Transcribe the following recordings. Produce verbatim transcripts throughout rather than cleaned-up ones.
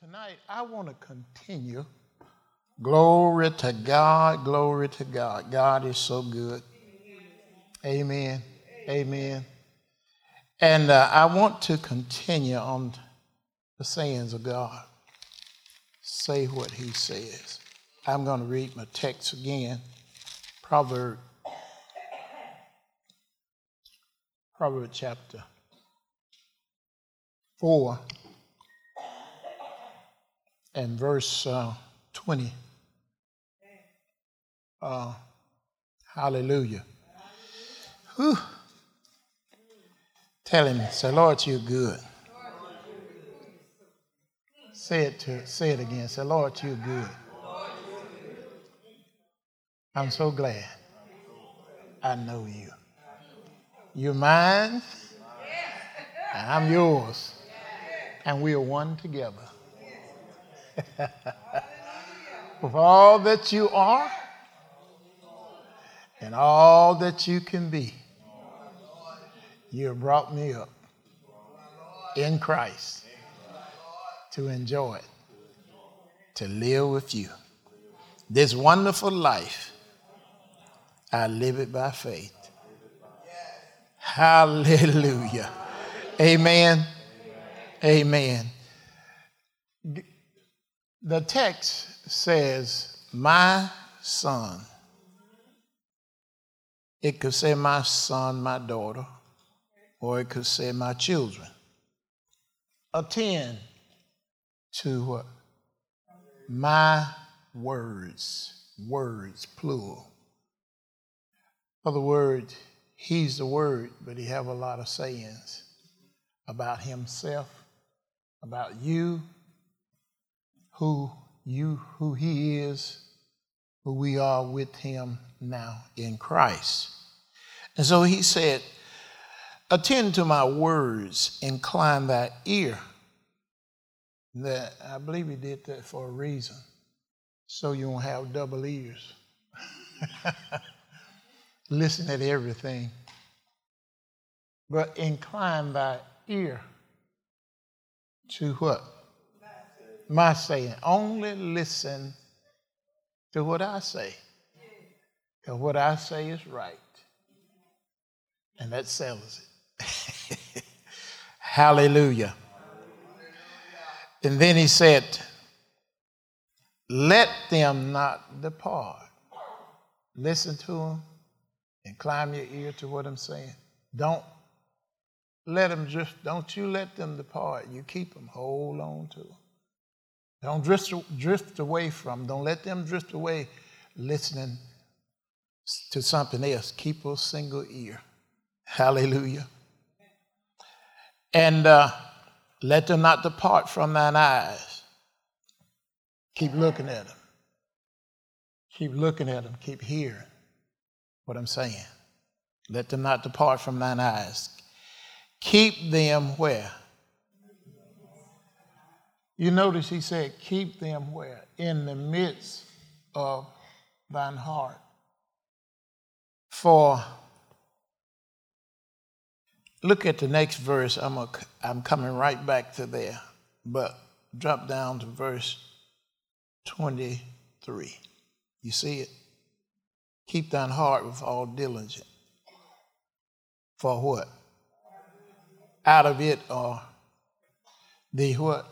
Tonight, I want to continue. Glory to God, glory to God. God is so good. Amen, amen. And uh, I want to continue on the sayings of God. Say what he says. I'm going to read my text again. Proverbs, Proverbs chapter four. And verse uh, twenty. Uh, hallelujah. Whew. Tell him, say, Lord, you're good. Say it to say it again. Say, Lord, you're good. I'm so glad I know you. You're mine, and I'm yours. And we are one together. With all that you are and all that you can be, you have brought me up in Christ to enjoy it, to live with you. This wonderful life, I live it by faith. Hallelujah. Amen. Amen. The text says, my son. It could say my son, my daughter, or it could say my children. Attend to what? My words. Words, plural. Other words, he's the word, but he have a lot of sayings about himself, about you, who you, who he is, who we are with him now in Christ. And so he said, attend to my words, incline thy ear. That I believe he did that for a reason, so you won't have double ears. Listen at everything. But incline thy ear to what? My saying. Only listen to what I say. Because what I say is right. And that settles it. Hallelujah. And then he said, let them not depart. Listen to them. Incline your ear to what I'm saying. Don't let them drift. Don't you let them depart. You keep them. Hold on to them. Don't drift, drift away from them. Don't let them drift away listening to something else. Keep a single ear. Hallelujah. And uh, let them not depart from thine eyes. Keep looking at them. Keep looking at them. Keep hearing what I'm saying. Let them not depart from thine eyes. Keep them where? You notice he said, keep them where? In the midst of thine heart. For, look at the next verse. I'm, a, I'm coming right back to there. But drop down to verse twenty-three. You see it? Keep thine heart with all diligence. For what? Out of it are the what?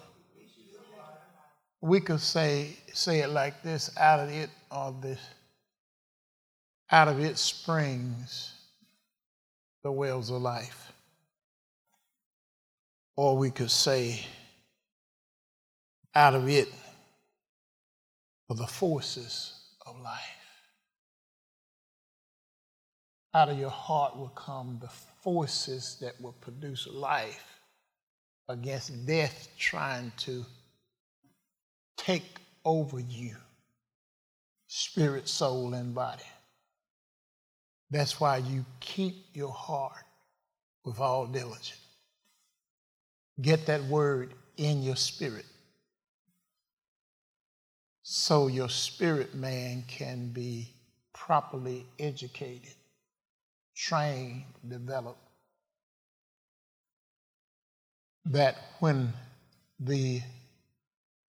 We could say say it like this: out of it or this, out of it springs the wells of life. Or we could say, out of it are the forces of life. Out of your heart will come the forces that will produce life against death trying to take over you, spirit, soul, and body. That's why you keep your heart with all diligence. Get that word in your spirit so your spirit man can be properly educated, trained, developed, that when the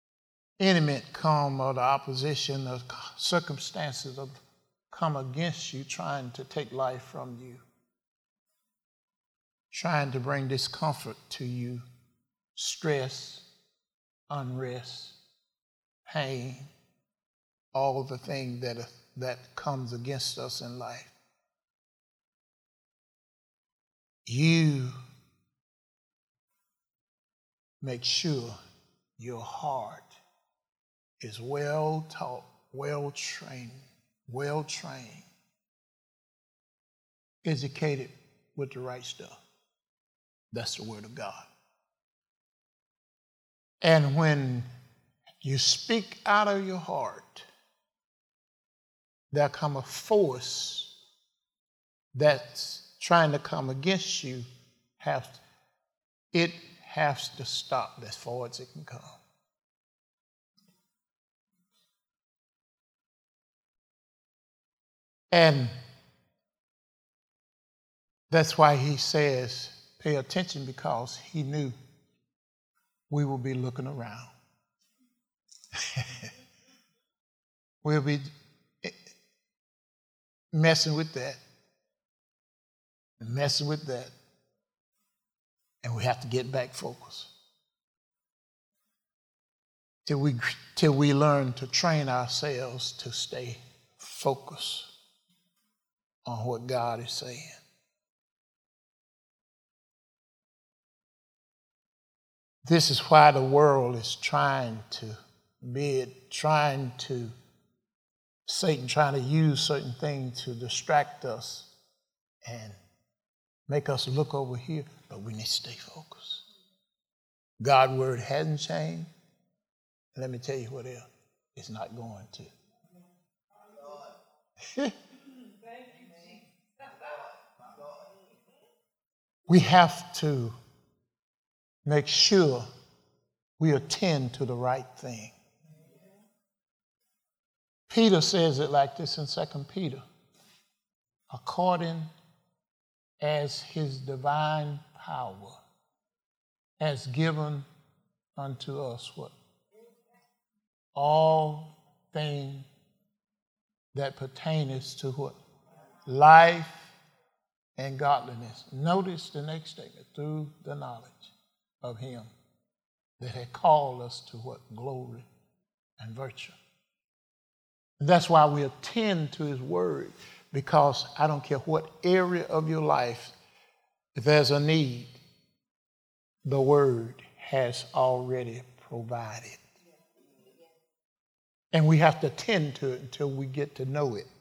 enemy come or the opposition or circumstances of come against you, trying to take life from you, trying to bring discomfort to you, stress, unrest, pain, all the things that, that comes against us in life. You make sure your heart is well taught, well trained, well trained, educated with the right stuff. That's the Word of God. And when you speak out of your heart, there come a force that's trying to come against you. Have it has to stop as far as it can come. And that's why he says, pay attention, because he knew we will be looking around. We'll be messing with that, messing with that, and we have to get back focused till we till we learn to train ourselves to stay focused on what God is saying. This is why the world is trying to bid, trying to, Satan trying to use certain things to distract us and make us look over here, but we need to stay focused. God's word hasn't changed. And let me tell you what else, it's not going to. We have to make sure we attend to the right thing. Peter says it like this in Second Peter. According as his divine power has given unto us what? All things that pertaineth to what? Life and godliness. Notice the next statement, through the knowledge of him that had called us to what? Glory and virtue. And that's why we attend to his word, because I don't care what area of your life, if there's a need, the word has already provided. And we have to attend to it until we get to know it.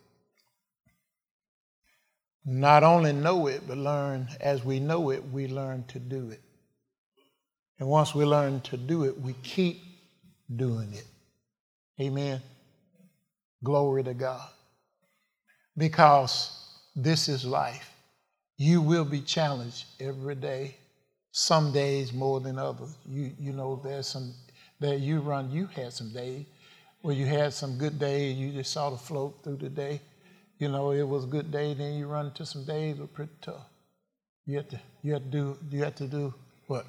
Not only know it, but learn, as we know it, we learn to do it. And once we learn to do it, we keep doing it. Amen. Glory to God. Because this is life. You will be challenged every day. Some days more than others. You you know, there's some that you run, you had some days where you had some good days, you just sort of float through the day. You know, it was a good day, then you run into some days that were pretty tough. You have to you have to do you have to do what?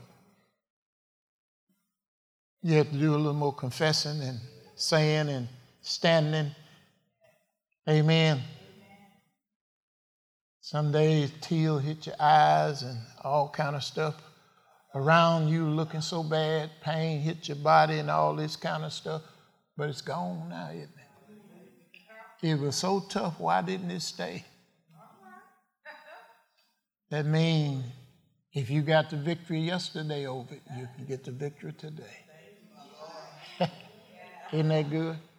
You have to do a little more confessing and saying and standing. Amen. Some days tears hit your eyes and all kind of stuff around you looking so bad. Pain hit your body and all this kind of stuff. But it's gone now, isn't it? It was so tough. Why didn't it stay? That means if you got the victory yesterday over it, you can get the victory today. Isn't that good?